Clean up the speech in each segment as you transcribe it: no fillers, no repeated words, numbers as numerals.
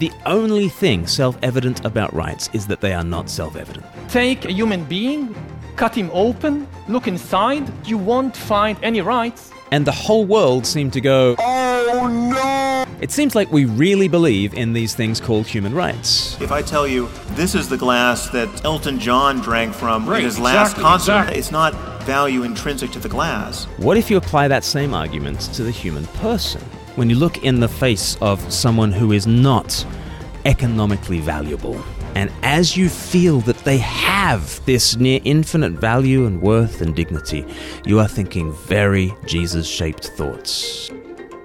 The only thing self-evident about rights is that they are not self-evident. Take a human being, cut him open, look inside, you won't find any rights. And the whole world seemed to go, "Oh no!" It seems like we really believe in these things called human rights. If I tell you, this is the glass that Elton John drank from in his last concert, it's not value intrinsic to the glass. What if you apply that same argument to the human person? When you look in the face of someone who is not economically valuable, and as you feel that they have this near infinite value and worth and dignity, you are thinking very Jesus-shaped thoughts.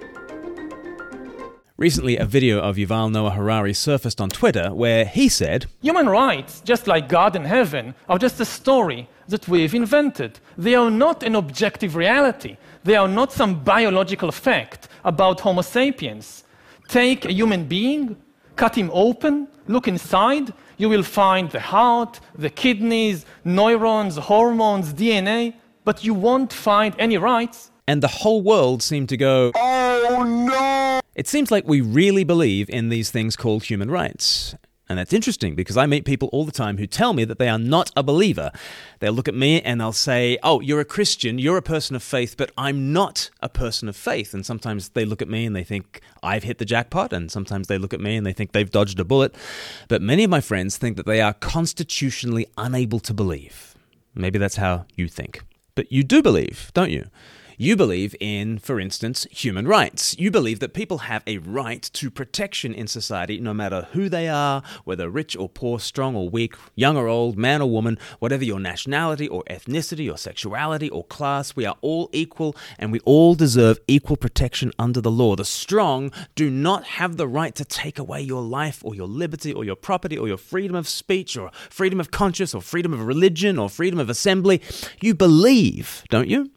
Recently, a video of Yuval Noah Harari surfaced on Twitter where he said, "Human rights, just like God and heaven, are just a story that we've invented. They are not an objective reality. They are not some biological fact about Homo sapiens. Take a human being, cut him open, look inside, you will find the heart, the kidneys, neurons, hormones, DNA, but you won't find any rights." And the whole world seemed to go, "Oh no!" It seems like we really believe in these things called human rights. And that's interesting because I meet people all the time who tell me that they are not a believer. They'll look at me and they'll say, "Oh, you're a Christian, you're a person of faith, but I'm not a person of faith." And sometimes they look at me and they think I've hit the jackpot, and sometimes they look at me and they think they've dodged a bullet. But many of my friends think that they are constitutionally unable to believe. Maybe that's how you think. But you do believe, don't you? You believe in, for instance, human rights. You believe that people have a right to protection in society no matter who they are, whether rich or poor, strong or weak, young or old, man or woman, whatever your nationality or ethnicity or sexuality or class, we are all equal and we all deserve equal protection under the law. The strong do not have the right to take away your life or your liberty or your property or your freedom of speech or freedom of conscience or freedom of religion or freedom of assembly. You believe, don't you?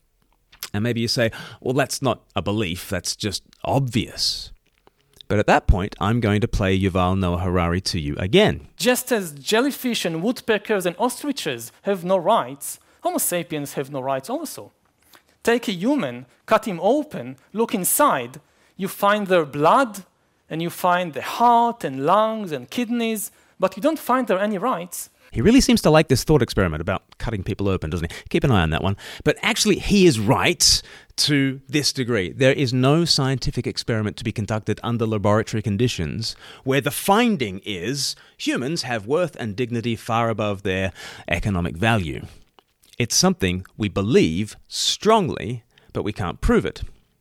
And maybe you say, well, that's not a belief, that's just obvious. But at that point, I'm going to play Yuval Noah Harari to you again. Just as jellyfish and woodpeckers and ostriches have no rights, Homo sapiens have no rights also. Take a human, cut him open, look inside, you find their blood, and you find the heart and lungs and kidneys, but you don't find there any rights. He really seems to like this thought experiment about cutting people open, doesn't he? Keep an eye on that one. But actually, he is right to this degree. There is no scientific experiment to be conducted under laboratory conditions where the finding is humans have worth and dignity far above their economic value. It's something we believe strongly, but we can't prove it.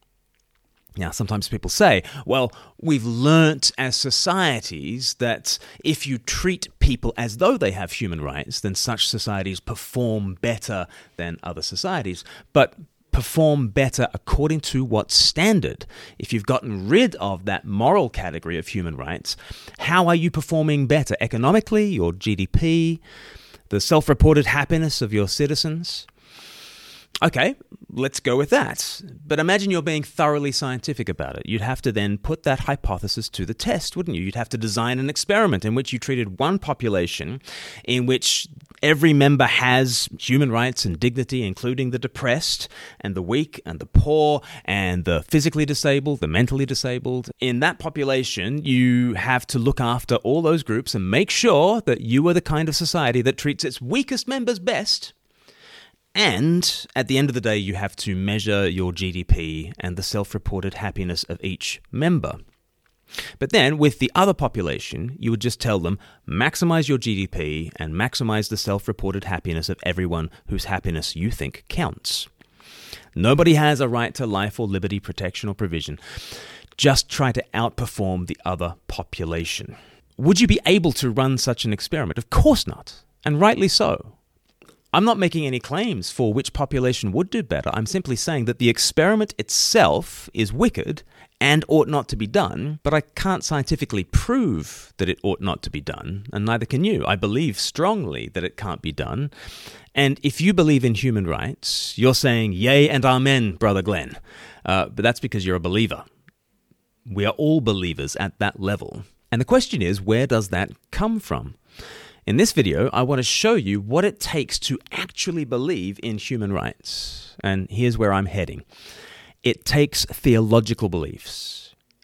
Now, sometimes people say, well, we've learnt as societies that if you treat people as though they have human rights, then such societies perform better than other societies. But perform better according to what standard? If you've gotten rid of that moral category of human rights, how are you performing better? Economically, your GDP, the self-reported happiness of your citizens? Okay, let's go with that. But imagine you're being thoroughly scientific about it. You'd have to then put that hypothesis to the test, wouldn't you? You'd have to design an experiment in which you treated one population in which every member has human rights and dignity, including the depressed and the weak and the poor and the physically disabled, the mentally disabled. In that population, you have to look after all those groups and make sure that you are the kind of society that treats its weakest members best. And at the end of the day, you have to measure your GDP and the self-reported happiness of each member. But then, with the other population, you would just tell them, maximize your GDP and maximize the self-reported happiness of everyone whose happiness you think counts. Nobody has a right to life or liberty, protection or provision. Just try to outperform the other population. Would you be able to run such an experiment? Of course not, and rightly so. I'm not making any claims for which population would do better. I'm simply saying that the experiment itself is wicked and ought not to be done, but I can't scientifically prove that it ought not to be done, and neither can you. I believe strongly that it can't be done, and if you believe in human rights, you're saying, yay and amen, Brother Glenn. But that's because you're a believer. We are all believers at that level. And the question is, where does that come from? In this video, I want to show you what it takes to actually believe in human rights. And here's where I'm heading. It takes theological beliefs.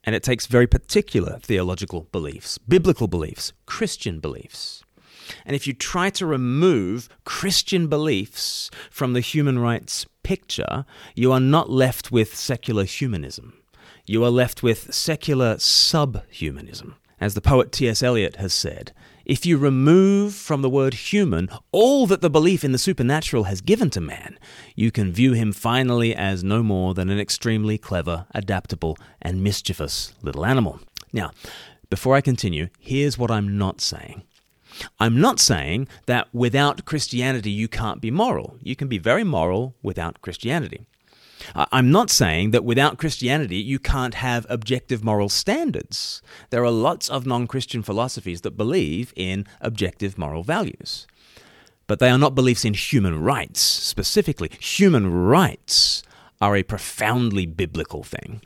And it takes very particular theological beliefs, biblical beliefs, Christian beliefs. And if you try to remove Christian beliefs from the human rights picture, you are not left with secular humanism. You are left with secular subhumanism. As the poet T.S. Eliot has said, if you remove from the word human all that the belief in the supernatural has given to man, you can view him finally as no more than an extremely clever, adaptable, and mischievous little animal. Now, before I continue, here's what I'm not saying. I'm not saying that without Christianity you can't be moral. You can be very moral without Christianity. I'm not saying that without Christianity you can't have objective moral standards. There are lots of non-Christian philosophies that believe in objective moral values. But they are not beliefs in human rights specifically. Human rights are a profoundly biblical thing.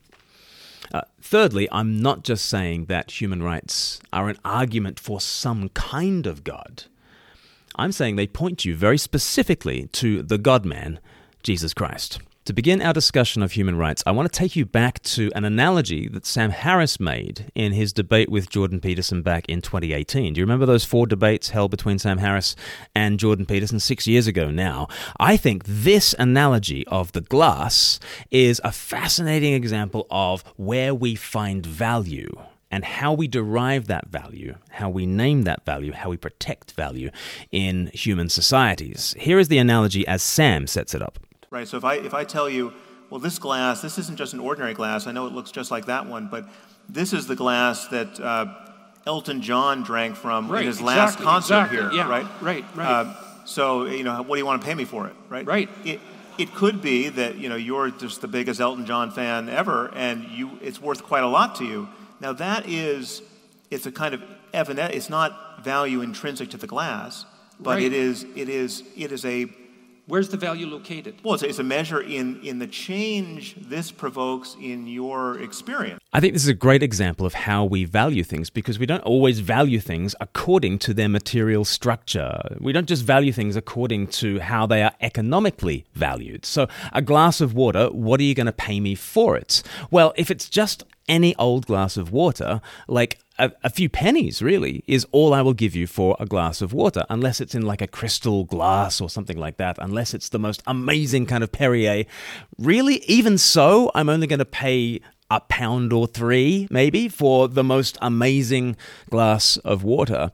Thirdly, I'm not just saying that human rights are an argument for some kind of God. I'm saying they point you very specifically to the God-man, Jesus Christ. To begin our discussion of human rights, I want to take you back to an analogy that Sam Harris made in his debate with Jordan Peterson back in 2018. Do you remember those 4 debates held between Sam Harris and Jordan Peterson 6 years ago now? I think this analogy of the glass is a fascinating example of where we find value and how we derive that value, how we name that value, how we protect value in human societies. Here is the analogy as Sam sets it up. Right, so if I tell you, well, this glass, this isn't just an ordinary glass. I know it looks just like that one, but this is the glass that Elton John drank from in his last concert here, yeah, right? Right. So, what do you want to pay me for it, right? Right. It could be that, you're just the biggest Elton John fan ever, and it's worth quite a lot to you. Now, it's a kind of evident, it's not value intrinsic to the glass, but right. it is a... Where's the value located? Well, it's a measure in the change this provokes in your experience. I think this is a great example of how we value things, because we don't always value things according to their material structure. We don't just value things according to how they are economically valued. So a glass of water, what are you going to pay me for it? Well, if it's just any old glass of water, like a few pennies really is all I will give you for a glass of water, unless it's in like a crystal glass or something like that, unless it's the most amazing kind of Perrier. Really, even so, I'm only going to pay £1 or £3 maybe for the most amazing glass of water.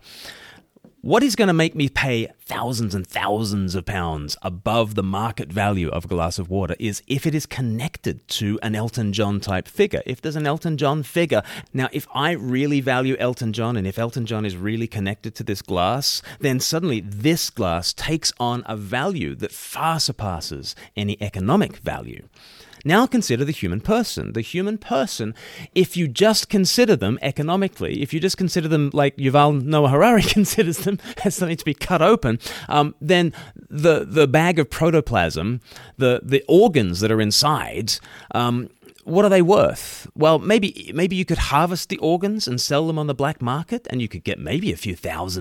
What is going to make me pay thousands and thousands of pounds above the market value of a glass of water is if it is connected to an Elton John type figure. If there's an Elton John figure. Now, if I really value Elton John, and if Elton John is really connected to this glass, then suddenly this glass takes on a value that far surpasses any economic value. Now consider the human person. The human person, if you just consider them economically, if you just consider them like Yuval Noah Harari considers them as something to be cut open, then the bag of protoplasm, the organs that are inside, what are they worth? Well, maybe you could harvest the organs and sell them on the black market, and you could get maybe a few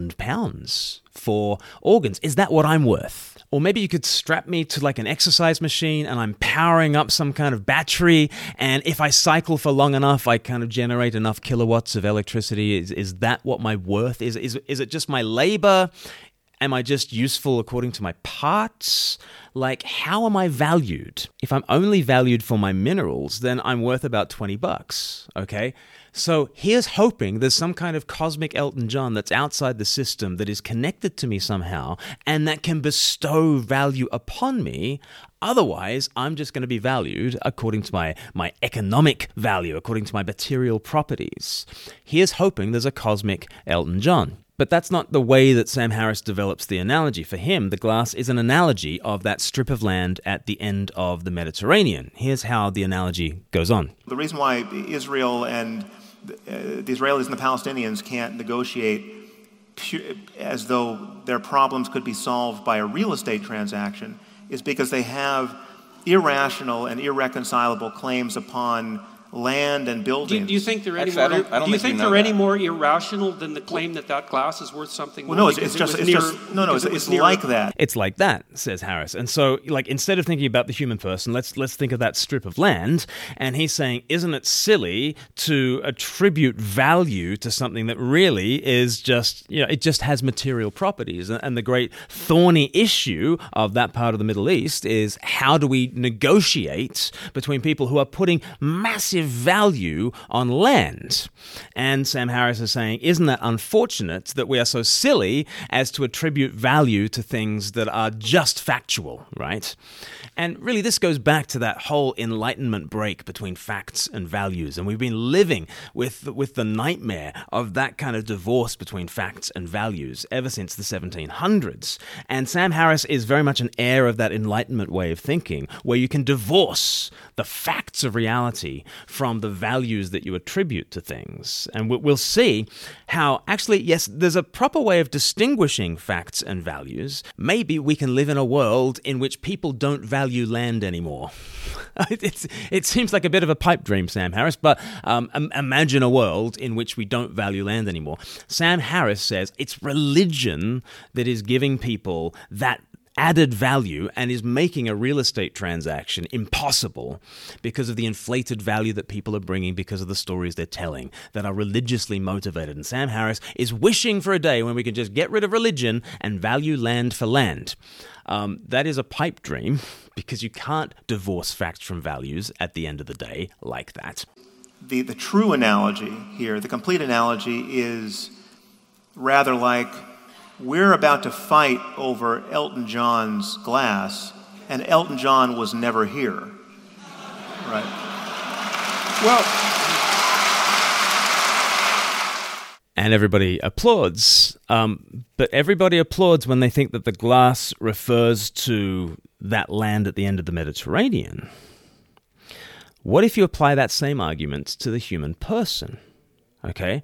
£1,000s for organs. Is that what I'm worth? Or maybe you could strap me to like an exercise machine and I'm powering up some kind of battery, and if I cycle for long enough, I kind of generate enough kilowatts of electricity. Is that what my worth is? Is it just my labor? Am I just useful according to my parts? Like, how am I valued? If I'm only valued for my minerals, then I'm worth about $20, okay? So here's hoping there's some kind of cosmic Elton John that's outside the system that is connected to me somehow and that can bestow value upon me. Otherwise, I'm just going to be valued according to my economic value, according to my material properties. Here's hoping there's a cosmic Elton John. But that's not the way that Sam Harris develops the analogy. For him, the glass is an analogy of that strip of land at the end of the Mediterranean. Here's how the analogy goes on. The reason why Israel and the Israelis and the Palestinians can't negotiate as though their problems could be solved by a real estate transaction is because they have irrational and irreconcilable claims upon land and buildings. Do you think they're any Actually, more? I don't Do you think think you know they're any that. more irrational than the claim that glass is worth something Well, more? no, it's because just it it's was just no, no, because it it's was near- like that. It's like that, says Harris. And so, like, instead of thinking about the human person, let's think of that strip of land. And he's saying, isn't it silly to attribute value to something that really is just, it just has material properties? And the great thorny issue of that part of the Middle East is, how do we negotiate between people who are putting massive value on land? And Sam Harris is saying, isn't that unfortunate that we are so silly as to attribute value to things that are just factual, right? And really, this goes back to that whole Enlightenment break between facts and values. And we've been living with the nightmare of that kind of divorce between facts and values ever since the 1700s. And Sam Harris is very much an heir of that Enlightenment way of thinking, where you can divorce the facts of reality from the values that you attribute to things. And we'll see how, actually, yes, there's a proper way of distinguishing facts and values. Maybe we can live in a world in which people don't value land anymore. It seems like a bit of a pipe dream, Sam Harris, but imagine a world in which we don't value land anymore. Sam Harris says it's religion that is giving people that added value and is making a real estate transaction impossible because of the inflated value that people are bringing because of the stories they're telling that are religiously motivated. And Sam Harris is wishing for a day when we can just get rid of religion and value land for land. That is a pipe dream, because you can't divorce facts from values at the end of the day like that. The true analogy here, the complete analogy, is rather like we're about to fight over Elton John's glass, and Elton John was never here. Right? Well, and everybody applauds. But everybody applauds when they think that the glass refers to that land at the end of the Mediterranean. What if you apply that same argument to the human person? Okay?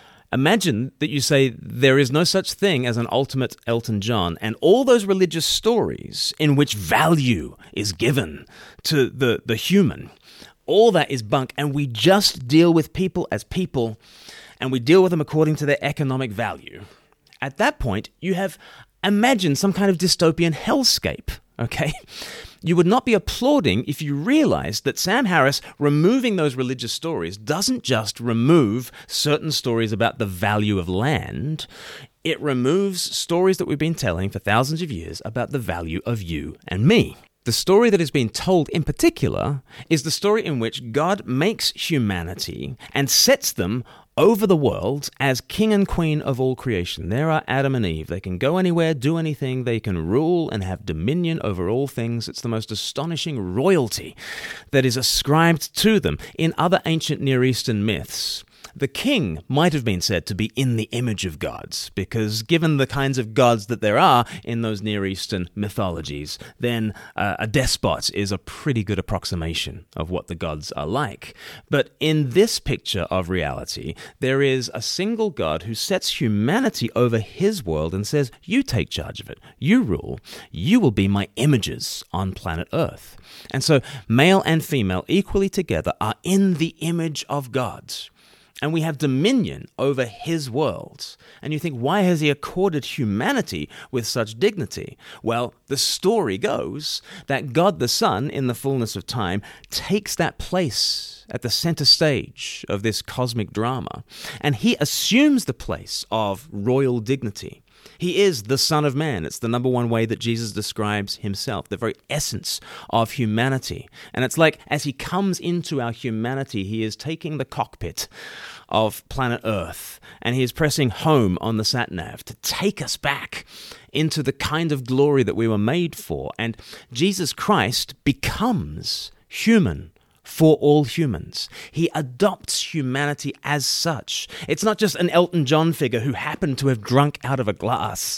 Imagine that you say there is no such thing as an ultimate Elton John, and all those religious stories in which value is given to the human, all that is bunk, and we just deal with people as people, and we deal with them according to their economic value. At that point, you have imagined some kind of dystopian hellscape, okay? You would not be applauding if you realized that Sam Harris removing those religious stories doesn't just remove certain stories about the value of land. It removes stories that we've been telling for thousands of years about the value of you and me. The story that is being told in particular is the story in which God makes humanity and sets them over the world as king and queen of all creation. There are Adam and Eve. They can go anywhere, do anything. They can rule and have dominion over all things. It's the most astonishing royalty that is ascribed to them. In other ancient Near Eastern myths, the king might have been said to be in the image of gods, because given the kinds of gods that there are in those Near Eastern mythologies, then a despot is a pretty good approximation of what the gods are like. But in this picture of reality, there is a single God who sets humanity over his world and says, you take charge of it, you rule, you will be my images on planet Earth. And so male and female equally together are in the image of God. And we have dominion over his world. And you think, why has he accorded humanity with such dignity? Well, the story goes that God the Son, in the fullness of time, takes that place at the center stage of this cosmic drama. And he assumes the place of royal dignity. He is the Son of Man. It's the number one way that Jesus describes himself, the very essence of humanity. And it's like as he comes into our humanity, he is taking the cockpit of planet Earth and he is pressing home on the sat-nav to take us back into the kind of glory that we were made for. And Jesus Christ becomes human for all humans. He adopts humanity as such. It's not just an Elton John figure who happened to have drunk out of a glass.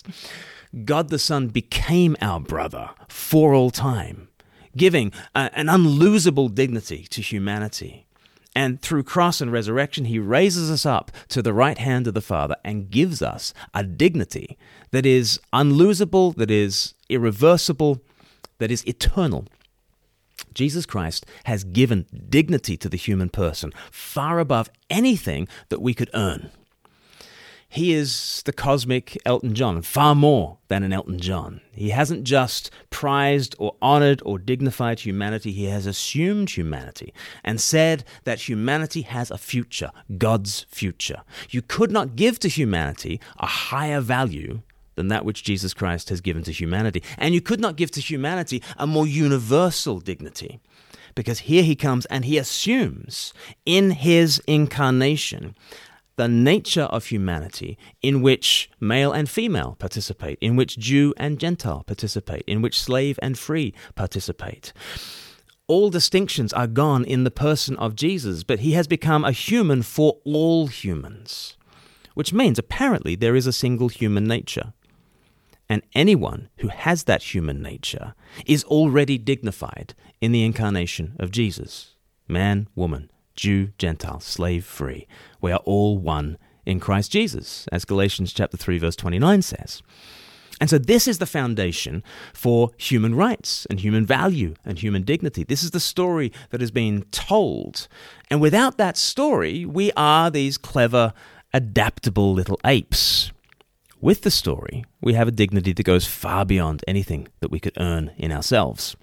God the Son became our brother for all time, giving an unlosable dignity to humanity. And through cross and resurrection, he raises us up to the right hand of the Father and gives us a dignity that is unlosable, that is irreversible, that is eternal. Jesus Christ has given dignity to the human person far above anything that we could earn. He is the cosmic Elton John, far more than an Elton John. He hasn't just prized or honored or dignified humanity. He has assumed humanity and said that humanity has a future, God's future. You could not give to humanity a higher value than that which Jesus Christ has given to humanity. And you could not give to humanity a more universal dignity. Because here he comes and he assumes in his incarnation the nature of humanity in which male and female participate, in which Jew and Gentile participate, in which slave and free participate. All distinctions are gone in the person of Jesus, but he has become a human for all humans, which means apparently there is a single human nature. And anyone who has that human nature is already dignified in the incarnation of Jesus. Man, woman, Jew, Gentile, slave, free. We are all one in Christ Jesus, as Galatians chapter 3, verse 29 says. And so this is the foundation for human rights and human value and human dignity. This is the story that has been told. And without that story, we are these clever, adaptable little apes. With the story, we have a dignity that goes far beyond anything that we could earn in ourselves.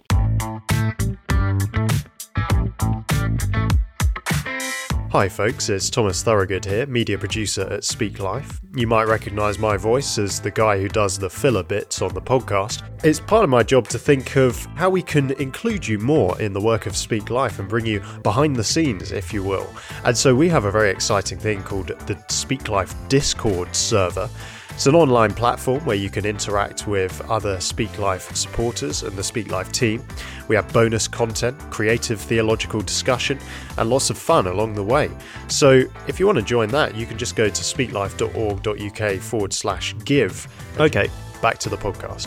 Hi folks, it's Thomas Thorogood here, media producer at Speak Life. You might recognise my voice as the guy who does the filler bits on the podcast. It's part of my job to think of how we can include you more in the work of Speak Life and bring you behind the scenes, if you will. And so we have a very exciting thing called the Speak Life Discord server. It's an online platform where you can interact with other Speak Life supporters and the Speak Life team. We have bonus content, creative theological discussion, and lots of fun along the way. So if you want to join that, you can just go to speaklife.org.uk/give. Okay, back to the podcast.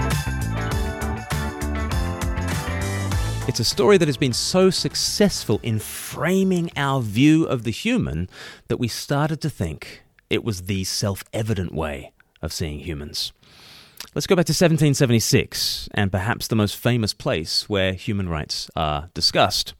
It's a story that has been so successful in framing our view of the human that we started to think it was the self-evident way of seeing humans. Let's go back to 1776, and perhaps the most famous place where human rights are discussed.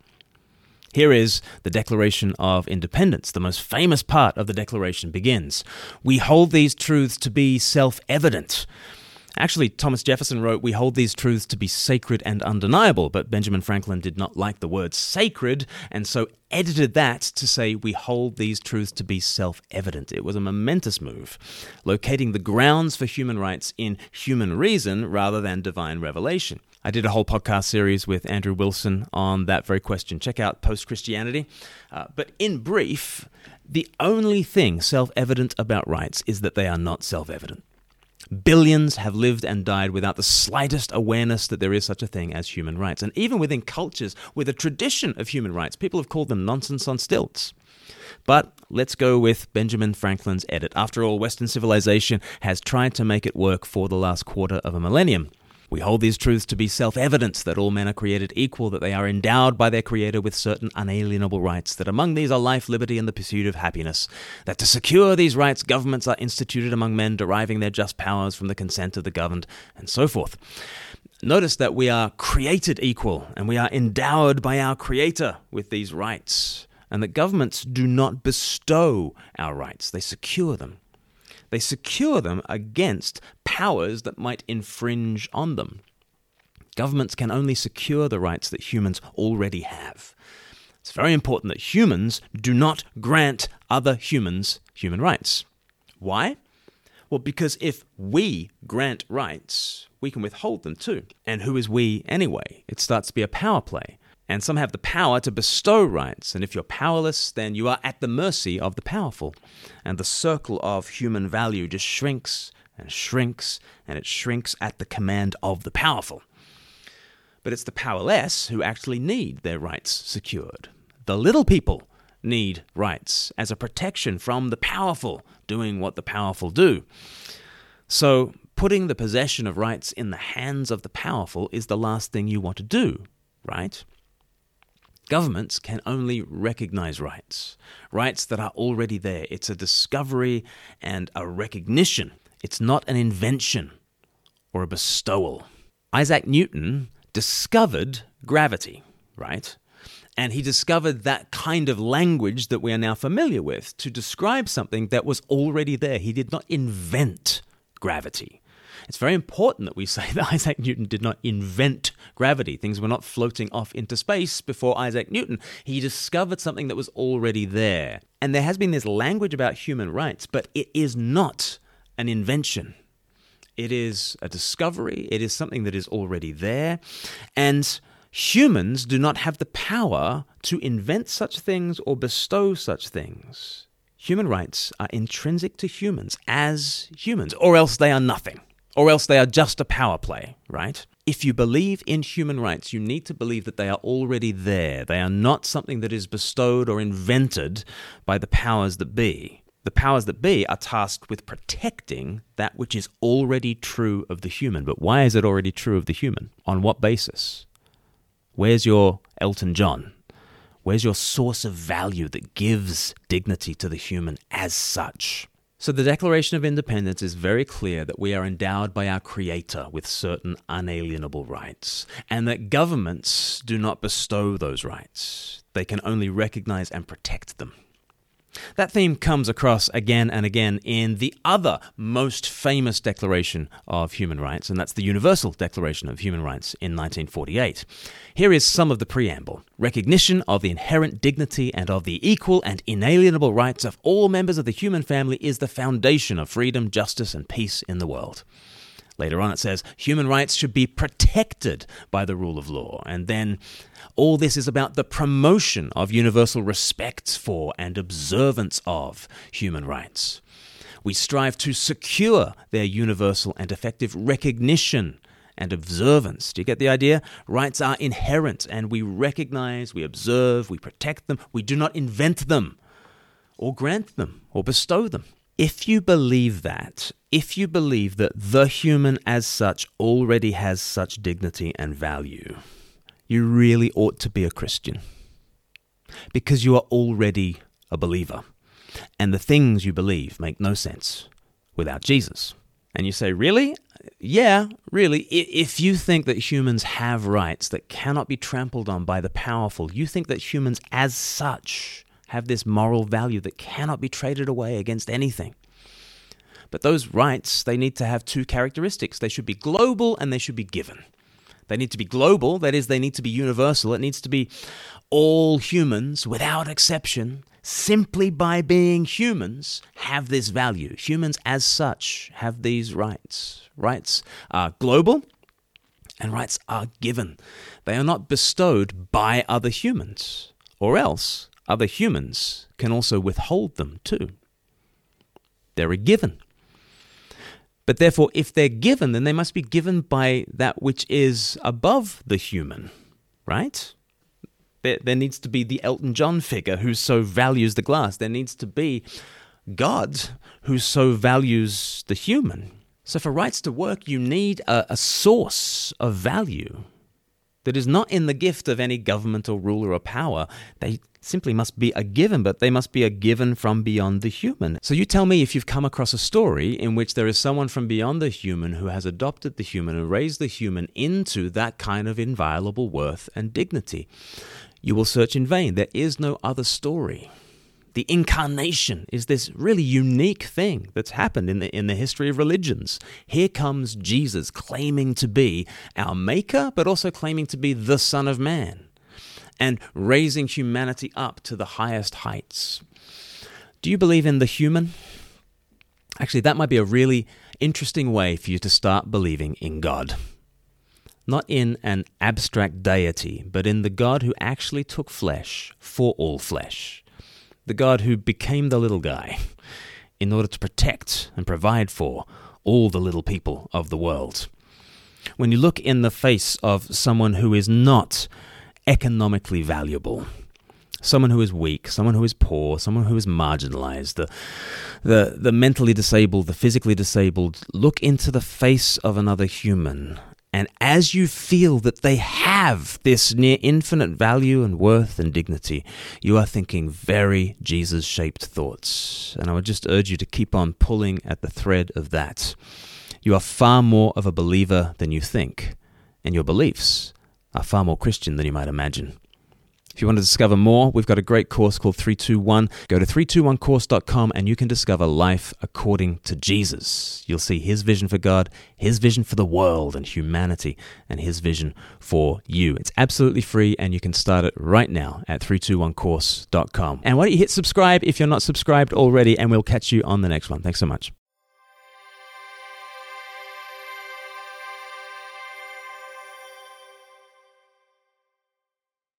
Here is the Declaration of Independence. The most famous part of the Declaration begins, "We hold these truths to be self-evident." Actually, Thomas Jefferson wrote, "We hold these truths to be sacred and undeniable," but Benjamin Franklin did not like the word sacred, and so edited that to say, "We hold these truths to be self-evident." It was a momentous move, locating the grounds for human rights in human reason rather than divine revelation. I did a whole podcast series with Andrew Wilson on that very question. Check out Post-Christianity. But in brief, the only thing self-evident about rights is that they are not self-evident. Billions have lived and died without the slightest awareness that there is such a thing as human rights. And even within cultures with a tradition of human rights, people have called them nonsense on stilts. But let's go with Benjamin Franklin's edit. After all, Western civilization has tried to make it work for the last quarter of a millennium. We hold these truths to be self-evident, that all men are created equal, that they are endowed by their Creator with certain unalienable rights, that among these are life, liberty, and the pursuit of happiness, that to secure these rights, governments are instituted among men, deriving their just powers from the consent of the governed, and so forth. Notice that we are created equal, and we are endowed by our Creator with these rights, and that governments do not bestow our rights, they secure them. They secure them against powers that might infringe on them. Governments can only secure the rights that humans already have. It's very important that humans do not grant other humans human rights. Why? Well, because if we grant rights, we can withhold them too. And who is we anyway? It starts to be a power play. And some have the power to bestow rights. And if you're powerless, then you are at the mercy of the powerful. And the circle of human value just shrinks and shrinks, and it shrinks at the command of the powerful. But it's the powerless who actually need their rights secured. The little people need rights as a protection from the powerful doing what the powerful do. So putting the possession of rights in the hands of the powerful is the last thing you want to do, right? Governments can only recognize rights, rights that are already there. It's a discovery and a recognition. It's not an invention or a bestowal. Isaac Newton discovered gravity. right? And he discovered that kind of language that we are now familiar with to describe something that was already there. He did not invent gravity. It's very important that we say that Isaac Newton did not invent gravity. Things were not floating off into space before Isaac Newton. He discovered something that was already there. And there has been this language about human rights, but it is not an invention. It is a discovery. It is something that is already there. And humans do not have the power to invent such things or bestow such things. Human rights are intrinsic to humans as humans, or else they are nothing. Or else they are just a power play, right? If you believe in human rights, you need to believe that they are already there. They are not something that is bestowed or invented by the powers that be. The powers that be are tasked with protecting that which is already true of the human. But why is it already true of the human? On what basis? Where's your Elton John? Where's your source of value that gives dignity to the human as such? So the Declaration of Independence is very clear that we are endowed by our Creator with certain unalienable rights, and that governments do not bestow those rights. They can only recognize and protect them. That theme comes across again and again in the other most famous Declaration of Human Rights, and that's the Universal Declaration of Human Rights in 1948. Here is some of the preamble. Recognition of the inherent dignity and of the equal and inalienable rights of all members of the human family is the foundation of freedom, justice, and peace in the world. Later on it says, human rights should be protected by the rule of law. And then all this is about the promotion of universal respect for and observance of human rights. We strive to secure their universal and effective recognition and observance. Do you get the idea? Rights are inherent, and we recognize, we observe, we protect them. We do not invent them or grant them or bestow them. If you believe that, if you believe that the human as such already has such dignity and value, you really ought to be a Christian, because you are already a believer, and the things you believe make no sense without Jesus. And you say, really? Yeah, really. If you think that humans have rights that cannot be trampled on by the powerful, you think that humans as such have this moral value that cannot be traded away against anything. But those rights, they need to have two characteristics. They should be global and they should be given. They need to be global, that is, they need to be universal. It needs to be all humans, without exception, simply by being humans, have this value. Humans as such have these rights. Rights are global and rights are given. They are not bestowed by other humans, or else other humans can also withhold them too. They're a given. But therefore, if they're given, then they must be given by that which is above the human, right? There needs to be the Elton John figure who so values the glass. There needs to be God who so values the human. So for rights to work, you need a source of value that is not in the gift of any government or ruler or power. They simply must be a given, but they must be a given from beyond the human. So you tell me if you've come across a story in which there is someone from beyond the human who has adopted the human and raised the human into that kind of inviolable worth and dignity. You will search in vain. There is no other story. The incarnation is this really unique thing that's happened in the history of religions. Here comes Jesus claiming to be our maker, but also claiming to be the Son of Man, and raising humanity up to the highest heights. Do you believe in the human? Actually, that might be a really interesting way for you to start believing in God. Not in an abstract deity, but in the God who actually took flesh for all flesh. The God who became the little guy in order to protect and provide for all the little people of the world. When you look in the face of someone who is not economically valuable, someone who is weak, someone who is poor, someone who is marginalized, the mentally disabled, the physically disabled, look into the face of another human. And as you feel that they have this near infinite value and worth and dignity, you are thinking very Jesus-shaped thoughts. And I would just urge you to keep on pulling at the thread of that. You are far more of a believer than you think, and your beliefs are far more Christian than you might imagine. If you want to discover more, we've got a great course called 321. Go to 321course.com and you can discover life according to Jesus. You'll see his vision for God, his vision for the world and humanity, and his vision for you. It's absolutely free and you can start it right now at 321course.com. And why don't you hit subscribe if you're not subscribed already, and we'll catch you on the next one. Thanks so much.